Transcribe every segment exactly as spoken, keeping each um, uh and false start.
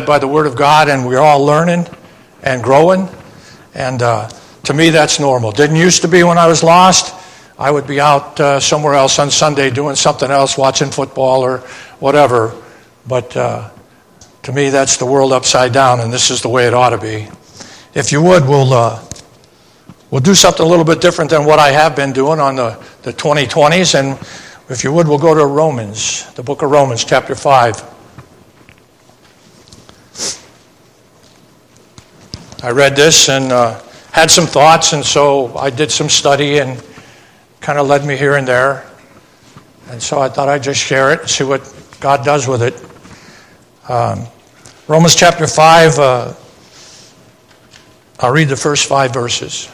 by the Word of God, and we're all learning and growing. And uh, to me, that's normal. Didn't used to be when I was lost. I would be out uh, somewhere else on Sunday doing something else, watching football or whatever. But uh, to me, that's the world upside down, and this is the way it ought to be. If you would, we'll uh, we'll do something a little bit different than what I have been doing on the, the twenty twenties. And if you would, we'll go to Romans, the book of Romans, chapter five. I read this and uh, had some thoughts, and so I did some study and kind of led me here and there. And so I thought I'd just share it and see what God does with it. Um, Romans chapter five, uh, I'll read the first five verses.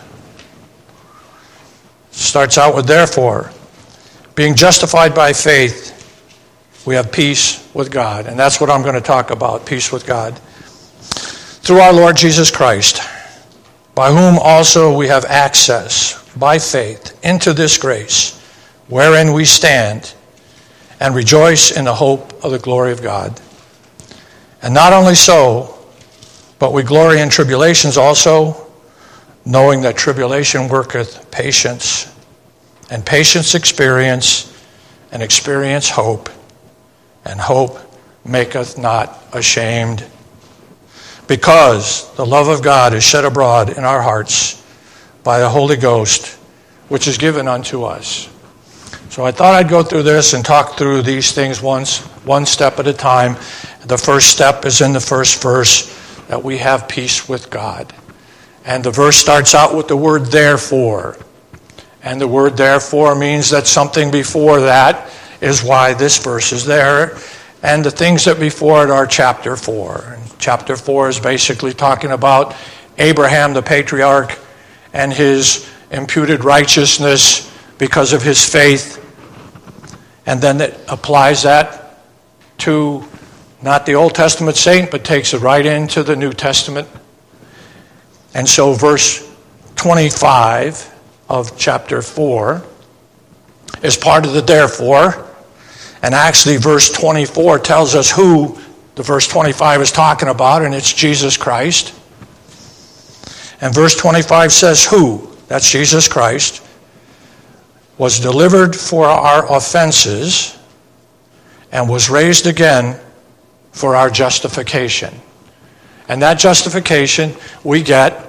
Starts out with, therefore, being justified by faith, we have peace with God. And that's what I'm going to talk about, peace with God. Through our Lord Jesus Christ, by whom also we have access, by faith, into this grace, wherein we stand, and rejoice in the hope of the glory of God. And not only so, but we glory in tribulations also, knowing that tribulation worketh patience, and patience experience, and experience hope, and hope maketh not ashamed. Because the love of God is shed abroad in our hearts by the Holy Ghost, which is given unto us. So I thought I'd go through this and talk through these things once, one step at a time. The first step is in the first verse, that we have peace with God. And the verse starts out with the word therefore. And the word therefore means that something before that is why this verse is there. And the things that before it are chapter four. Chapter four is basically talking about Abraham, the patriarch, and his imputed righteousness because of his faith. And then it applies that to not the Old Testament saint, but takes it right into the New Testament. And so verse twenty-five of chapter four is part of the therefore. And actually verse twenty-four tells us who the verse twenty-five is talking about, and it's Jesus Christ. And verse twenty-five says who? That's Jesus Christ. Was delivered for our offenses and was raised again for our justification. And that justification we get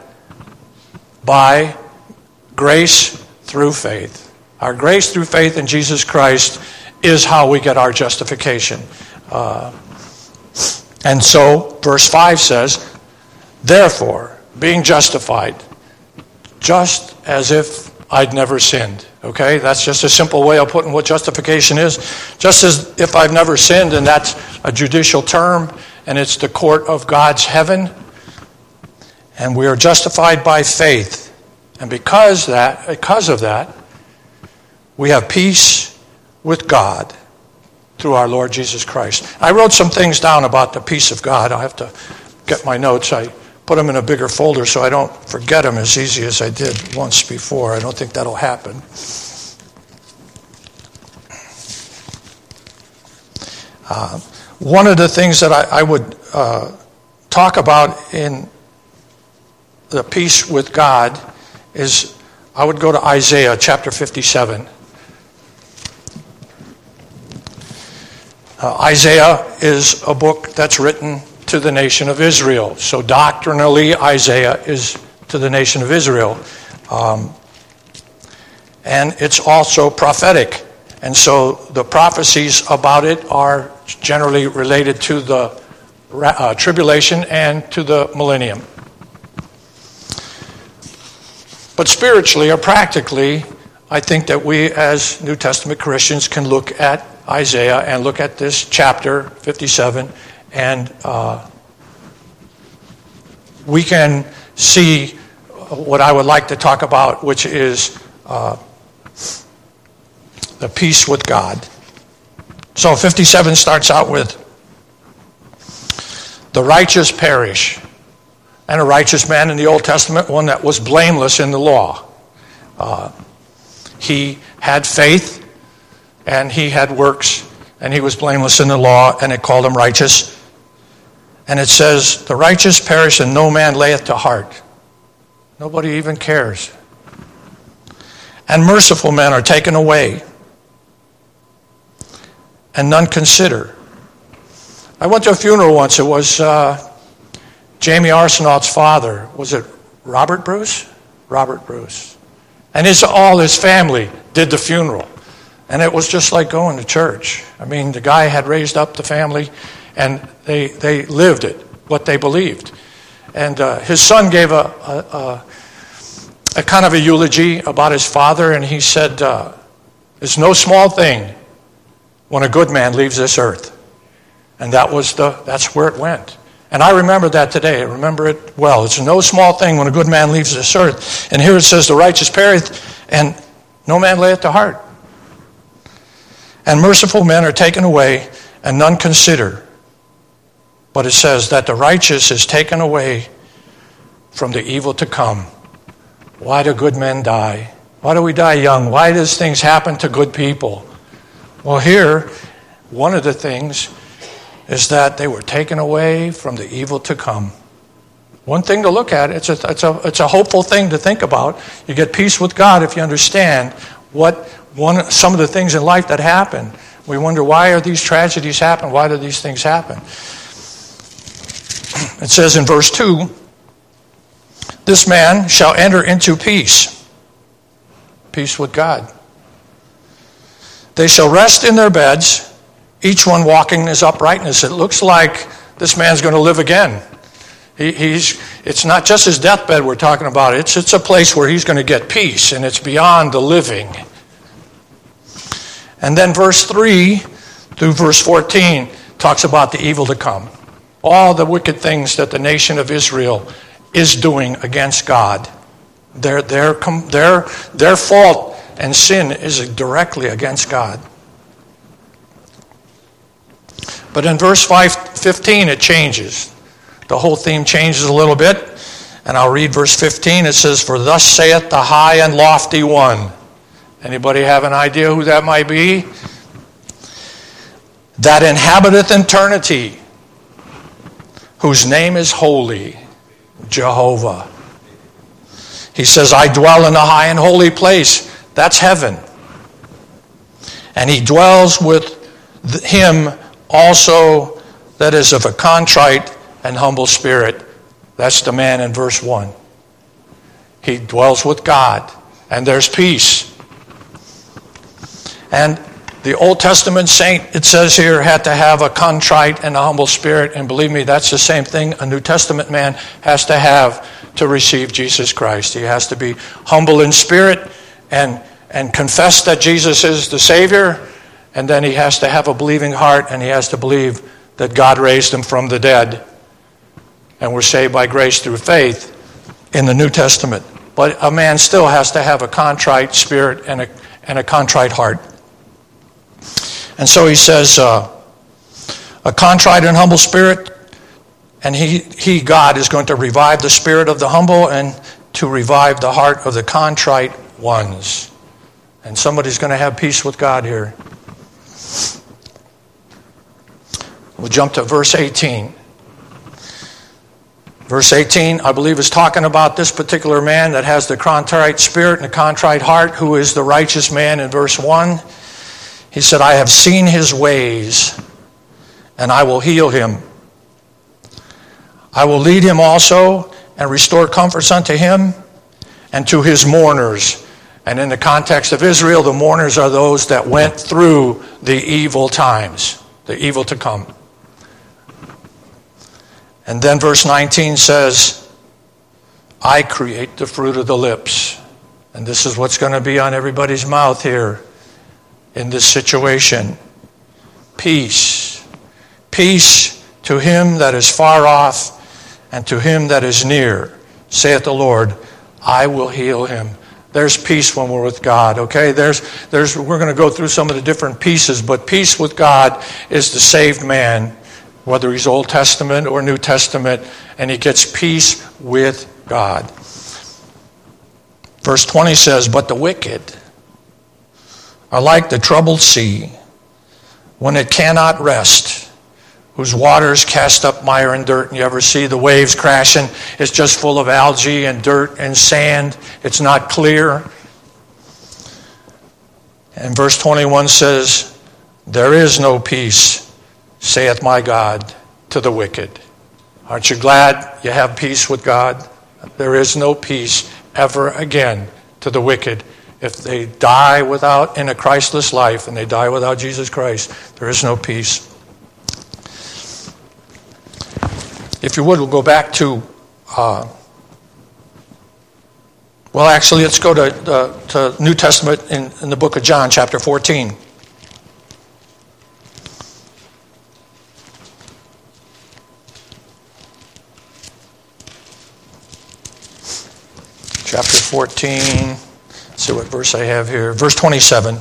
by grace through faith. Our grace through faith in Jesus Christ is how we get our justification. Uh, and so, verse five says, therefore, being justified, just as if I'd never sinned. Okay? That's just a simple way of putting what justification is. Just as if I've never sinned, and that's a judicial term, and it's the court of God's heaven. And we are justified by faith. And because that, because of that, we have peace with God through our Lord Jesus Christ. I wrote some things down about the peace of God. I have to get my notes. I put them in a bigger folder so I don't forget them as easy as I did once before. I don't think that'll happen. Uh, one of the things that I, I would uh, talk about in the peace with God is I would go to Isaiah chapter fifty-seven. Uh, Isaiah is a book that's written to the nation of Israel. So doctrinally, Isaiah is to the nation of Israel. Um, and it's also prophetic. And so the prophecies about it are generally related to the uh, tribulation and to the millennium. But spiritually or practically, I think that we as New Testament Christians can look at Isaiah and look at this chapter fifty-seven, and uh, we can see what I would like to talk about, which is uh, the peace with God. So fifty-seven starts out with, the righteous perish. And a righteous man in the Old Testament, one that was blameless in the law. Uh, he had faith, and he had works, and he was blameless in the law, and it called him righteous. And it says, the righteous perish and no man layeth to heart. Nobody even cares. And merciful men are taken away, and none consider. I went to a funeral once. It was uh, Jamie Arsenault's father. Was it Robert Bruce? Robert Bruce. And his, all his family did the funeral. And it was just like going to church. I mean, the guy had raised up the family, and they they lived it, what they believed. And uh, his son gave a, a, a, a kind of a eulogy about his father, and he said, uh, it's no small thing when a good man leaves this earth. And that was the that's where it went. And I remember that today. I remember it well. It's no small thing when a good man leaves this earth. And here it says, the righteous perisheth, and no man layeth to heart. And merciful men are taken away, and none consider. But it says that the righteous is taken away from the evil to come. Why do good men die? Why do we die young? Why does things happen to good people? Well, here, one of the things is that they were taken away from the evil to come. One thing to look at, it's a, it's a, it's a hopeful thing to think about. You get peace with God if you understand what one, some of the things in life that happen. We wonder, why are these tragedies happen? Why do these things happen? It says in verse two, this man shall enter into peace. Peace with God. They shall rest in their beds, each one walking in his uprightness. It looks like this man's going to live again. He, he's. It's not just his deathbed we're talking about. It's, it's a place where he's going to get peace, and it's beyond the living. And then verse three through verse fourteen talks about the evil to come. All the wicked things that the nation of Israel is doing against God. Their, their, their, their fault and sin is directly against God. But in verse five fifteen it changes. The whole theme changes a little bit. And I'll read verse fifteen. It says, for thus saith the high and lofty one. Anybody have an idea who that might be? That inhabiteth eternity, whose name is holy, Jehovah. He says, I dwell in a high and holy place. That's heaven. And he dwells with him also that is of a contrite and humble spirit. That's the man in verse one. He dwells with God, and there's peace. And the Old Testament saint, it says here, had to have a contrite and a humble spirit. And believe me, that's the same thing a New Testament man has to have to receive Jesus Christ. He has to be humble in spirit and, and confess that Jesus is the Savior. And then he has to have a believing heart, and he has to believe that God raised him from the dead. And we're saved by grace through faith in the New Testament. But a man still has to have a contrite spirit and a, and a contrite heart. And so he says, uh, a contrite and humble spirit, and he, he, God, is going to revive the spirit of the humble and to revive the heart of the contrite ones. And somebody's going to have peace with God here. We'll jump to verse eighteen. Verse eighteen, I believe, is talking about this particular man that has the contrite spirit and the contrite heart, who is the righteous man in verse one. He said, I have seen his ways, and I will heal him. I will lead him also and restore comforts unto him and to his mourners. And in the context of Israel, the mourners are those that went through the evil times, the evil to come. And then verse nineteen says, I create the fruit of the lips. And this is what's going to be on everybody's mouth here in this situation. Peace. Peace to him that is far off and to him that is near, saith the Lord, I will heal him. There's peace when we're with God, okay? There's, there's, we're going to go through some of the different pieces, but peace with God is the saved man, whether he's Old Testament or New Testament, and he gets peace with God. Verse twenty says, but the wicked are like the troubled sea when it cannot rest, whose waters cast up mire and dirt. And you ever see the waves crashing? It's just full of algae and dirt and sand. It's not clear. And verse twenty-one says, there is no peace, saith my God, to the wicked. Aren't you glad you have peace with God? There is no peace ever again to the wicked. If they die without, in a Christless life, and they die without Jesus Christ, there is no peace. If you would, we'll go back to, uh, well, actually, let's go to the to New Testament in, in the book of John, chapter fourteen. Chapter fourteen, let's see what verse I have here. Verse twenty-seven.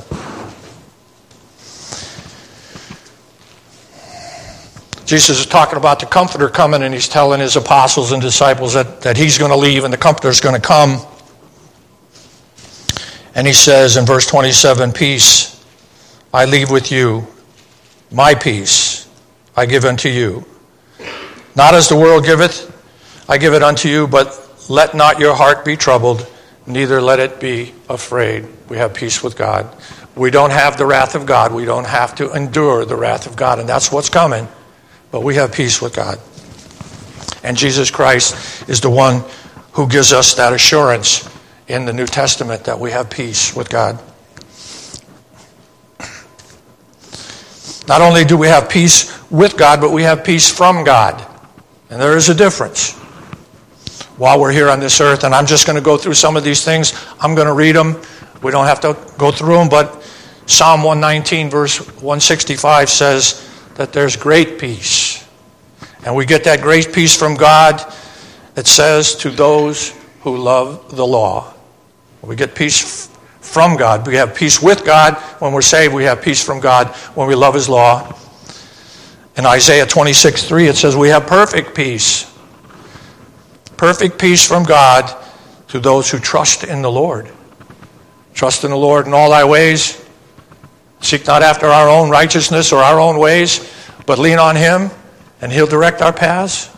Jesus is talking about the Comforter coming, and he's telling his apostles and disciples that, that he's going to leave and the Comforter is going to come. And he says in verse twenty-seven, peace I leave with you, my peace I give unto you. Not as the world giveth, I give it unto you, but let not your heart be troubled, neither let it be afraid. We have peace with God. We don't have the wrath of God. We don't have to endure the wrath of God, and that's what's coming. But we have peace with God. And Jesus Christ is the one who gives us that assurance in the New Testament that we have peace with God. Not only do we have peace with God, but we have peace from God. And there is a difference. While we're here on this earth, and I'm just going to go through some of these things. I'm going to read them. We don't have to go through them, but Psalm one nineteen, verse one sixty-five says that there's great peace. And we get that great peace from God. It says, to those who love the law. We get peace from God. We have peace with God. When we're saved, we have peace from God when we love his law. In Isaiah twenty-six three, it says we have perfect peace. Perfect peace from God to those who trust in the Lord. Trust in the Lord in all thy ways. Seek not after our own righteousness or our own ways, but lean on him, and he'll direct our paths.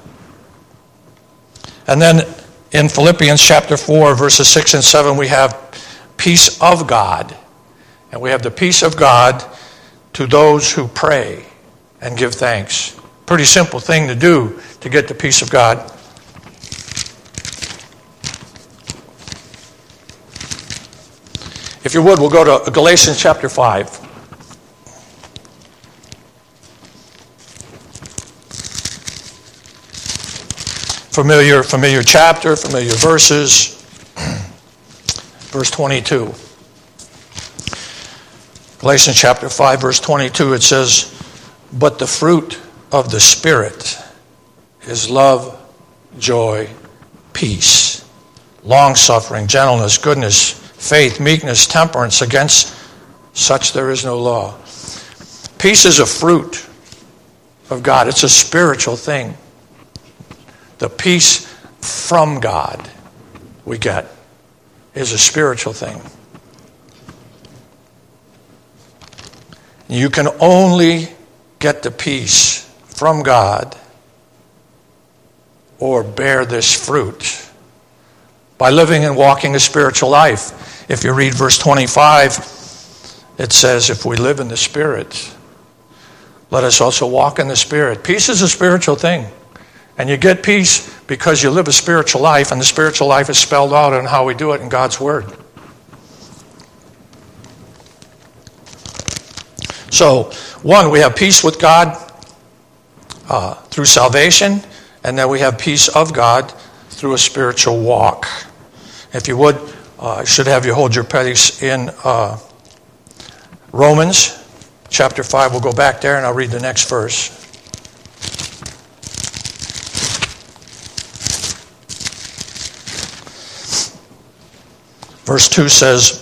And then in Philippians chapter four, verses six and seven, we have peace of God. And we have the peace of God to those who pray and give thanks. Pretty simple thing to do to get the peace of God. If you would, we'll go to Galatians chapter five. Familiar, familiar chapter, familiar verses. Verse twenty-two. Galatians chapter five, verse twenty-two, it says, but the fruit of the Spirit is love, joy, peace, long-suffering, gentleness, goodness, faith, meekness, temperance. Against such there is no law. Peace is a fruit of God. It's a spiritual thing. The peace from God we get is a spiritual thing. You can only get the peace from God or bear this fruit by living and walking a spiritual life. If you read verse twenty-five, it says, if we live in the Spirit, let us also walk in the Spirit. Peace is a spiritual thing. And you get peace because you live a spiritual life, and the spiritual life is spelled out in how we do it in God's Word. So, one, we have peace with God uh, through salvation, and then we have peace of God through a spiritual walk. If you would, uh, I should have you hold your place in uh, Romans chapter five. We'll go back there, and I'll read the next verse. Verse two says,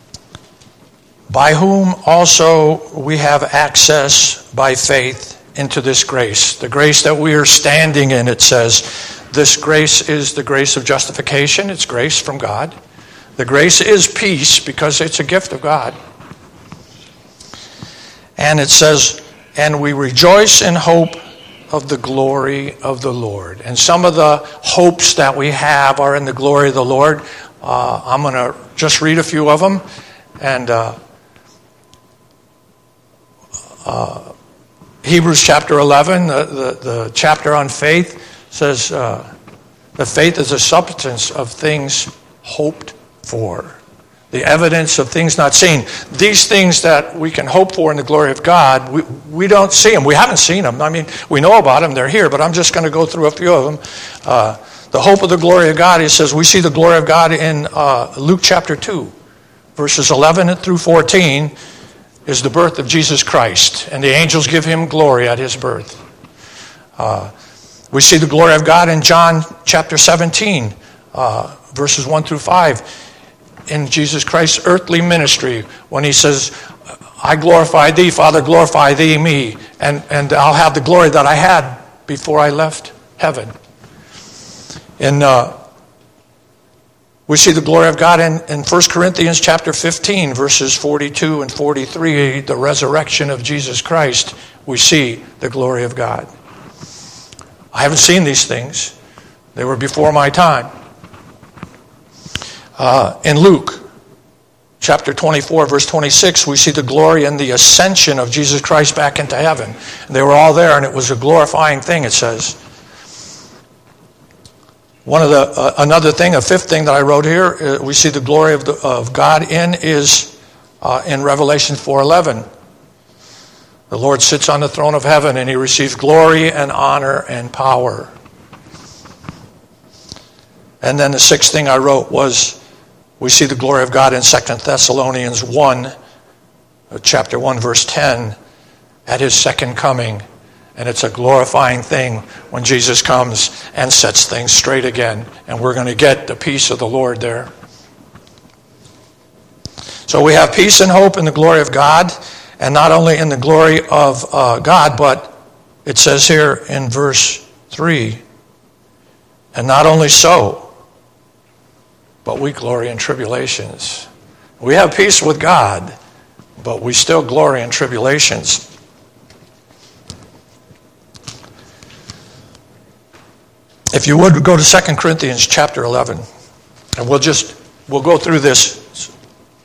by whom also we have access by faith into this grace. The grace that we are standing in, it says. This grace is the grace of justification. It's grace from God. The grace is peace because it's a gift of God. And it says, and we rejoice in hope of the glory of the Lord. And some of the hopes that we have are in the glory of the Lord. Uh, I'm going to just read a few of them. And uh, uh, Hebrews chapter eleven, the, the, the chapter on faith, says uh, that faith is a substance of things hoped for, the evidence of things not seen. These things that we can hope for in the glory of God, we, we don't see them. We haven't seen them. I mean, we know about them. They're here, but I'm just going to go through a few of them. Uh, the hope of the glory of God, he says, we see the glory of God in uh, Luke chapter two, verses eleven through fourteen, is the birth of Jesus Christ, and the angels give him glory at his birth. Uh, we see the glory of God in John chapter seventeen, uh, verses one through five, in Jesus Christ's earthly ministry, when he says, I glorify thee, Father, glorify thee, me, and, and I'll have the glory that I had before I left heaven. In, uh, we see the glory of God in, in First Corinthians chapter fifteen, verses forty-two and forty-three, the resurrection of Jesus Christ, we see the glory of God. I haven't seen these things. They were before my time. Uh, in Luke chapter twenty-four, verse twenty-six, we see the glory and the ascension of Jesus Christ back into heaven. And they were all there, and it was a glorifying thing, it says. One of the uh, another thing, a fifth thing that I wrote here, uh, we see the glory of, the, of God in is uh, in Revelation four eleven. The Lord sits on the throne of heaven, and he receives glory and honor and power. And then the sixth thing I wrote was, we see the glory of God in Second Thessalonians one, chapter one, verse ten, at his second coming. And it's a glorifying thing when Jesus comes and sets things straight again. And we're going to get the peace of the Lord there. So we have peace and hope in the glory of God. And not only in the glory of uh, God, but it says here in verse three, and not only so, but we glory in tribulations. We have peace with God, but we still glory in tribulations. If you would, go to Second Corinthians chapter eleven, and we'll just, we'll go through this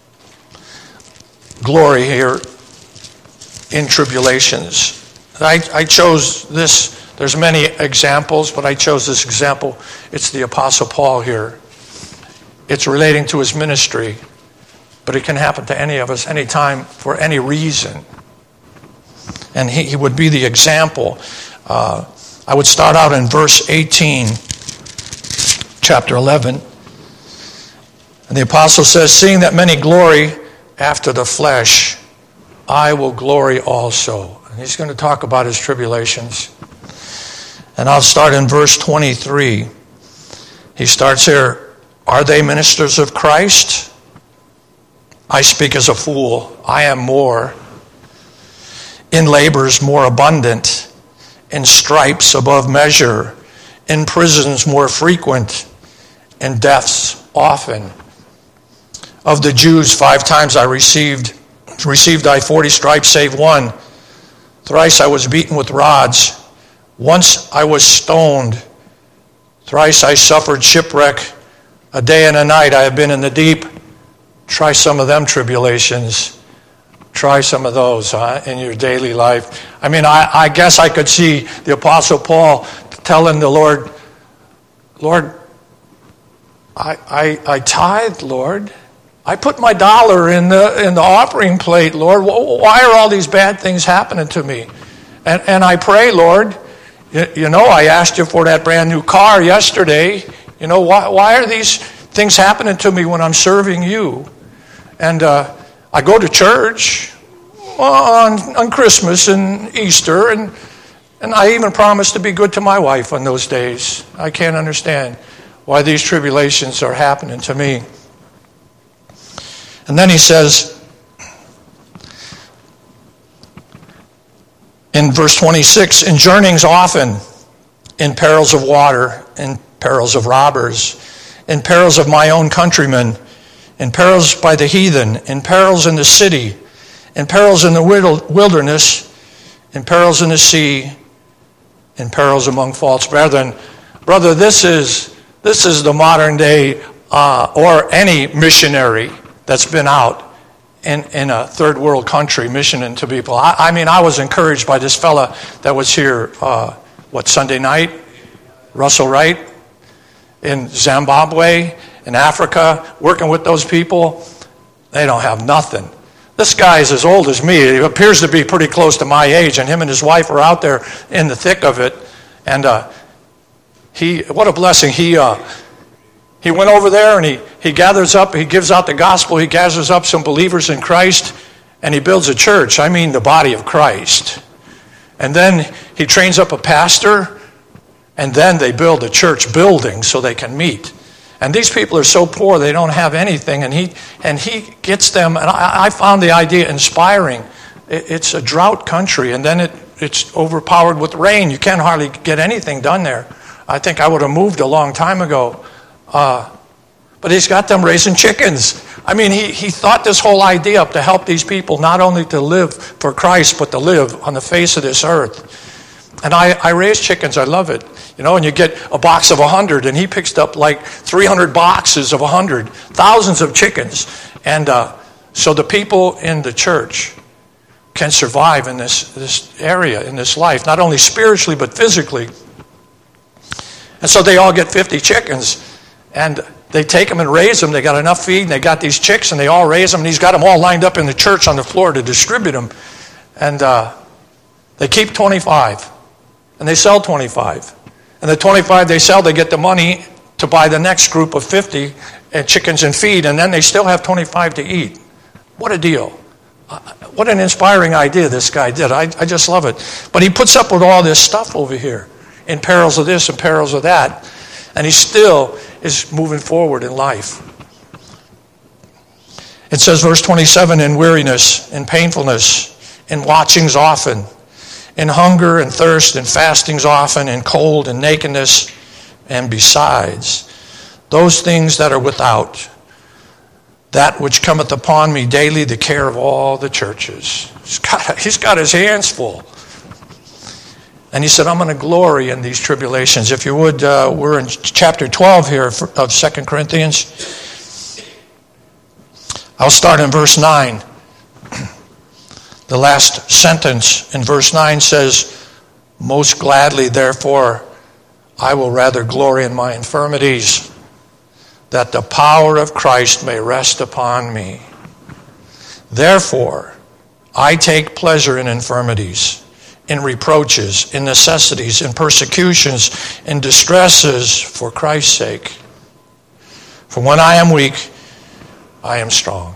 glory here in tribulations. I, I chose this, there's many examples, but I chose this example. It's the Apostle Paul here. It's relating to his ministry, but it can happen to any of us anytime for any reason. And he, he would be the example. Uh, I would start out in verse eighteen, chapter eleven. And the apostle says, seeing that many glory after the flesh, I will glory also. And he's going to talk about his tribulations. And I'll start in verse twenty-three. He starts here, are they ministers of Christ? I speak as a fool. I am more. In labors more abundant. In stripes above measure, in prisons more frequent, in deaths often. Of the Jews, five times I received, received I forty stripes save one. Thrice I was beaten with rods. Once I was stoned. Thrice I suffered shipwreck. A day and a night I have been in the deep. Try some of them tribulations. Try some of those huh, in your daily life. I mean, I, I guess I could see the Apostle Paul telling the Lord, Lord, I, I, I tithe, Lord. I put my dollar in the in the offering plate, Lord. Why are all these bad things happening to me? And, and I pray, Lord, you, you know, I asked you for that brand new car yesterday. You know, why, why are these things happening to me when I'm serving you? And uh, I go to church on, on Christmas and Easter, and, and I even promise to be good to my wife on those days. I can't understand why these tribulations are happening to me. And then he says, in verse twenty-six, in journeyings often, in perils of water, in perils of robbers, in perils of my own countrymen, in perils by the heathen, in perils in the city, in perils in the wilderness, in perils in the sea, in perils among false brethren. Brother, this is this is the modern day uh, or any missionary that's been out in, in a third world country missioning to people. I, I mean, I was encouraged by this fella that was here, uh, what, Sunday night? Russell Wright in Zimbabwe, in Africa, working with those people. They don't have nothing. This guy is as old as me. He appears to be pretty close to my age, and him and his wife are out there in the thick of it. And uh, he, what a blessing. He uh, he went over there and he, he gathers up, he gives out the gospel, he gathers up some believers in Christ, and he builds a church. I mean the body of Christ. And then he trains up a pastor, and then they build a church building so they can meet. And these people are so poor they don't have anything, and he and he gets them. And I, I found the idea inspiring. It, it's a drought country, and then it it's overpowered with rain. You can't hardly get anything done there. I think I would have moved a long time ago, uh, but he's got them raising chickens. I mean, he he thought this whole idea up to help these people not only to live for Christ but to live on the face of this earth. And I, I raise chickens. I love it. You know, and you get a box of a hundred, and he picks up like three hundred boxes of a hundred, thousands of chickens. And uh, so the people in the church can survive in this, this area, in this life, not only spiritually but physically. And so they all get fifty chickens, and they take them and raise them. They got enough feed, and they got these chicks, and they all raise them, and he's got them all lined up in the church on the floor to distribute them. And uh, they keep twenty-five. And they sell twenty-five. And the twenty-five they sell, they get the money to buy the next group of fifty and chickens and feed, and then they still have twenty-five to eat. What a deal. Uh, what an inspiring idea this guy did. I, I just love it. But he puts up with all this stuff over here, in perils of this and perils of that, and he still is moving forward in life. It says, verse twenty-seven, in weariness, in painfulness, in watchings often, in hunger and thirst and fastings often, in cold and nakedness, and besides those things that are without, that which cometh upon me daily, the care of all the churches. He's got, he's got his hands full. And he said, I'm going to glory in these tribulations. If you would, uh, we're in chapter twelve here of Second Corinthians. I'll start in verse nine. The last sentence in verse nine says, most gladly, therefore, I will rather glory in my infirmities, that the power of Christ may rest upon me. Therefore, I take pleasure in infirmities, in reproaches, in necessities, in persecutions, in distresses for Christ's sake. For when I am weak, I am strong.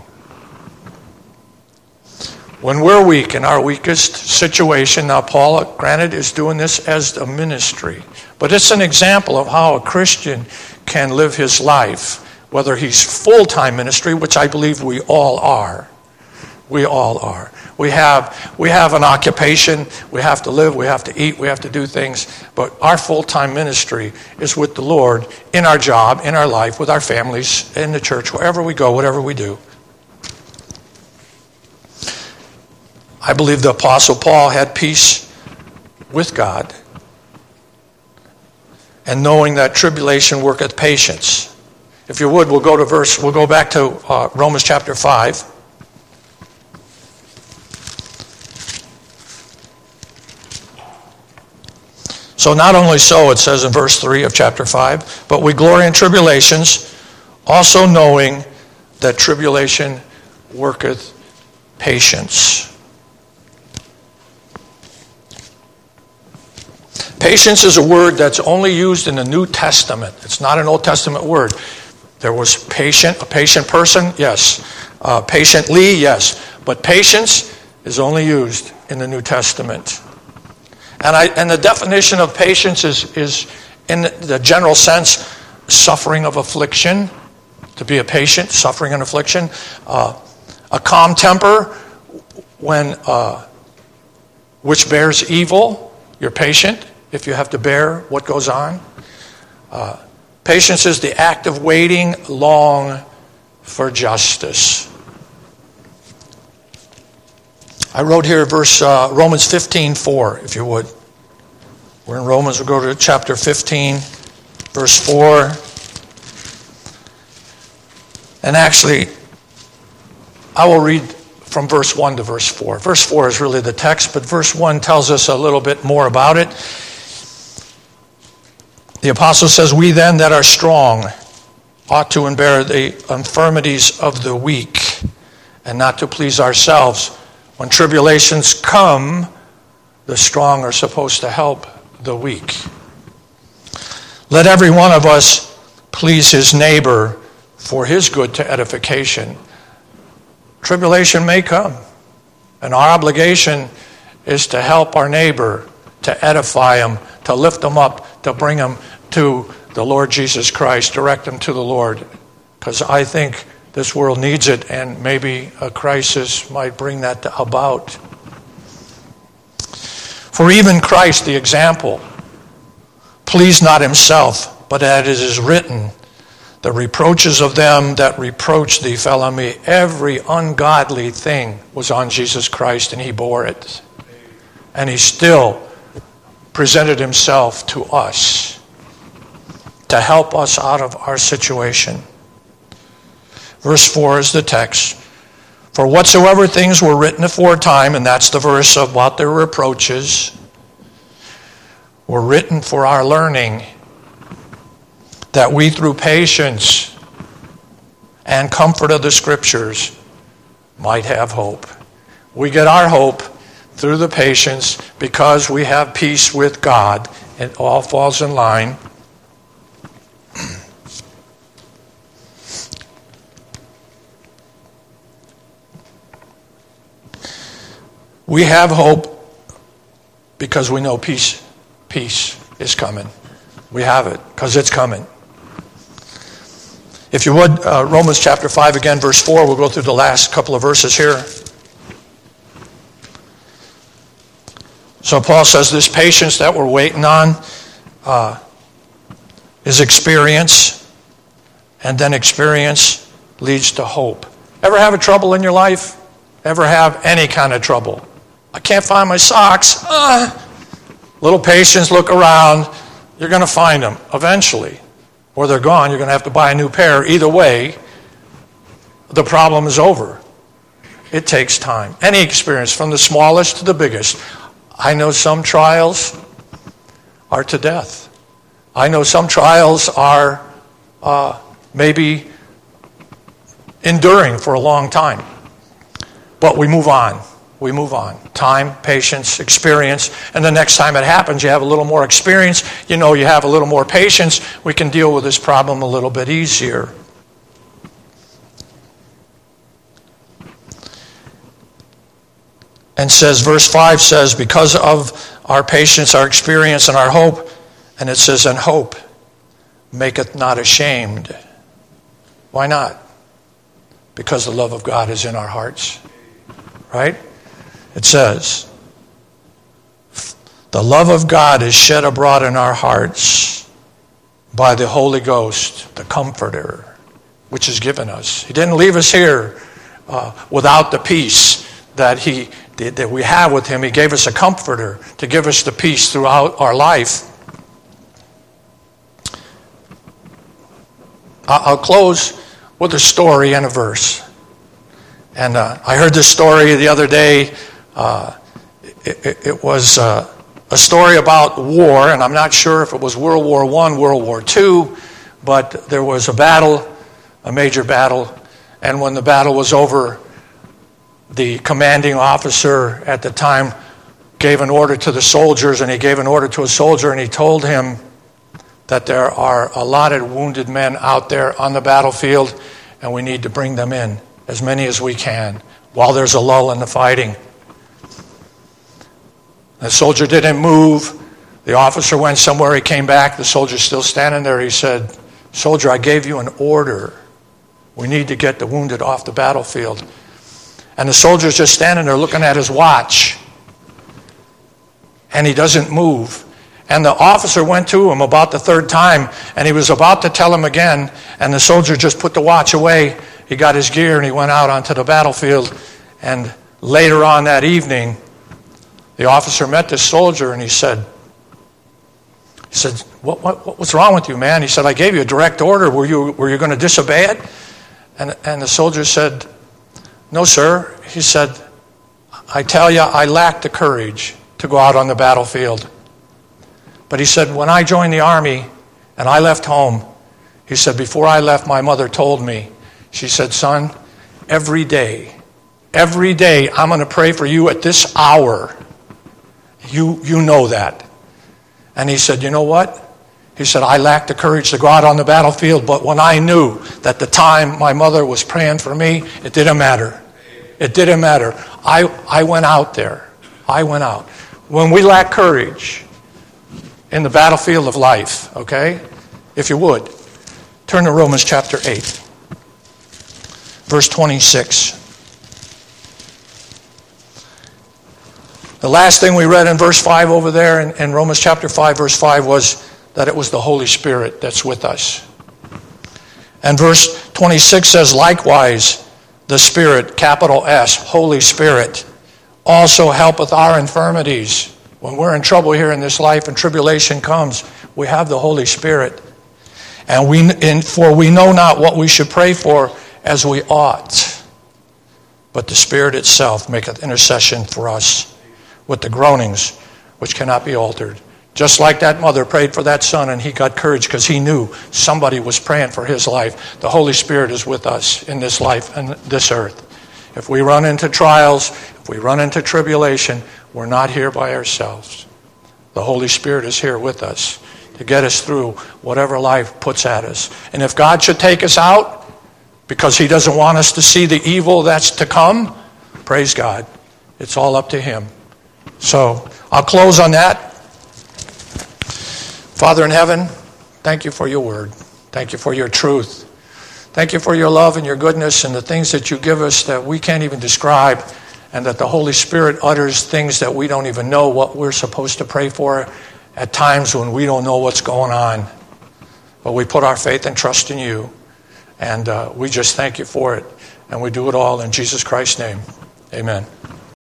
When we're weak, in our weakest situation, now Paul, granted, is doing this as a ministry, but it's an example of how a Christian can live his life, whether he's full-time ministry, which I believe we all are. We all are. We have we have an occupation, we have to live, we have to eat, we have to do things, but our full-time ministry is with the Lord in our job, in our life, with our families, in the church, wherever we go, whatever we do. I believe the Apostle Paul had peace with God, and knowing that tribulation worketh patience. If you would, we'll go to verse, we'll go back to uh, Romans chapter five. So not only so, it says in verse three of chapter five, but we glory in tribulations, also knowing that tribulation worketh patience. Patience is a word that's only used in the New Testament. It's not an Old Testament word. There was patient, a patient person, yes. Uh, patiently, yes. But patience is only used in the New Testament. And I and the definition of patience is, is in the general sense, suffering of affliction. To be a patient, suffering and affliction. Uh, a calm temper, when uh, which bears evil. You're patient if you have to bear what goes on. Uh, patience is the act of waiting long for justice. I wrote here verse uh, Romans fifteen four, if you would. We're in Romans. We'll go to chapter fifteen, verse four. And actually, I will read from verse one to verse four. Verse four is really the text, but verse one tells us a little bit more about it. The apostle says, "We then that are strong ought to bear the infirmities of the weak, and not to please ourselves. When tribulations come, the strong are supposed to help the weak. Let every one of us please his neighbor for his good to edification." Tribulation may come, and our obligation is to help our neighbor, to edify him, to lift him up, to bring him to the Lord Jesus Christ, direct him to the Lord, because I think this world needs it, and maybe a crisis might bring that about. For even Christ, the example, pleased not himself, but as it is written, "The reproaches of them that reproach thee fell on me." Every ungodly thing was on Jesus Christ, and he bore it. And he still presented himself to us to help us out of our situation. Verse four is the text. "For whatsoever things were written aforetime," and that's the verse about their reproaches, "were written for our learning, that we through patience and comfort of the Scriptures might have hope." We get our hope through the patience because we have peace with God. It all falls in line. We have hope because we know peace, peace is coming. We have it because it's coming. If you would, uh, Romans chapter five again, verse four. We'll go through the last couple of verses here. So Paul says this patience that we're waiting on uh, is experience, and then experience leads to hope. Ever have a trouble in your life? Ever have any kind of trouble? I can't find my socks. Uh, little patience, look around. You're going to find them eventually. Or they're gone. You're going to have to buy a new pair. Either way, the problem is over. It takes time. Any experience, from the smallest to the biggest. I know some trials are to death. I know some trials are uh, maybe enduring for a long time. But we move on. We move on. Time, patience, experience. And the next time it happens, you have a little more experience. You know you have a little more patience. We can deal with this problem a little bit easier. And says, verse five says, because of our patience, our experience, and our hope, and it says, and hope maketh not ashamed. Why not? Because the love of God is in our hearts. Right? It says, the love of God is shed abroad in our hearts by the Holy Ghost, the Comforter, which is given us. He didn't leave us here uh, without the peace that he that we have with him. He gave us a Comforter to give us the peace throughout our life. I'll close with a story and a verse. And uh, I heard this story the other day. Uh, it, it, it was uh, a story about war, and I'm not sure if it was World War One, World War Two, but there was a battle, a major battle, and when the battle was over, the commanding officer at the time gave an order to the soldiers, and he gave an order to a soldier, and he told him that there are a lot of wounded men out there on the battlefield, and we need to bring them in, as many as we can, while there's a lull in the fighting. The soldier didn't move. The officer went somewhere. He came back. The soldier's still standing there. He said, "Soldier, I gave you an order. We need to get the wounded off the battlefield." And the soldier's just standing there looking at his watch. And he doesn't move. And the officer went to him about the third time, and he was about to tell him again, and the soldier just put the watch away. He got his gear and he went out onto the battlefield. And later on that evening, the officer met this soldier and he said, He said, what, what, what's wrong with you, man? He said, I gave you a direct order. Were you, were you going to disobey it? And, and the soldier said, no, sir. He said, I tell you, I lack the courage to go out on the battlefield. But he said, when I joined the army and I left home, he said, before I left, my mother told me, she said, son, every day, every day I'm going to pray for you at this hour. You, you know that. And he said, you know what? He said, I lacked the courage to go out on the battlefield, but when I knew that the time my mother was praying for me, it didn't matter. It didn't matter. I, I went out there. I went out. When we lack courage in the battlefield of life, okay, if you would, turn to Romans chapter eight, verse twenty-six. The last thing we read in verse five over there in, in Romans chapter five, verse five was that it was the Holy Spirit that's with us. And verse twenty-six says, likewise, the Spirit, capital S, Holy Spirit, also helpeth our infirmities. When we're in trouble here in this life and tribulation comes, we have the Holy Spirit. And we, and for we know not what we should pray for as we ought. But the Spirit itself maketh intercession for us with the groanings which cannot be altered. Just like that mother prayed for that son and he got courage because he knew somebody was praying for his life. The Holy Spirit is with us in this life and this earth. If we run into trials, if we run into tribulation, we're not here by ourselves. The Holy Spirit is here with us to get us through whatever life puts at us. And if God should take us out because he doesn't want us to see the evil that's to come, praise God. It's all up to him. So I'll close on that. Father in heaven, thank you for your word. Thank you for your truth. Thank you for your love and your goodness and the things that you give us that we can't even describe, and that the Holy Spirit utters things that we don't even know what we're supposed to pray for at times when we don't know what's going on. But we put our faith and trust in you, and uh, we just thank you for it. And we do it all in Jesus Christ's name. Amen.